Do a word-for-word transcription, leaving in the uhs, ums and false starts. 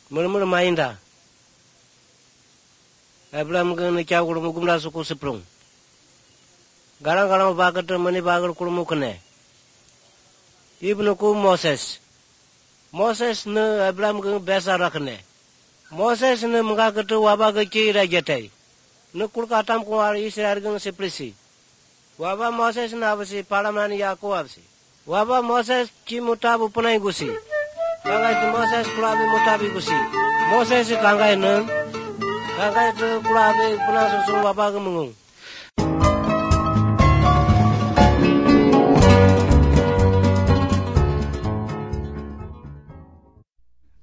Murmur mainda. Abraham gana kya kurumu gumra suku seprung. Garang-garang bagat mani bagat kurumu kene. Ibnu ku Moses. Moses ne Abraham gana besa rakne. Moses ne mga kata waba gaci rajatai. Ne kulka atam kuar Israel gana seprisi. Waba Moses ne abasi palamani yaku abasi. Waba Moses ci mutabu punai gusi. Kangai Moses kulabi mutabi gusi. Moses kangai ne. Kangai tu kulabi punai susung waba gemungung.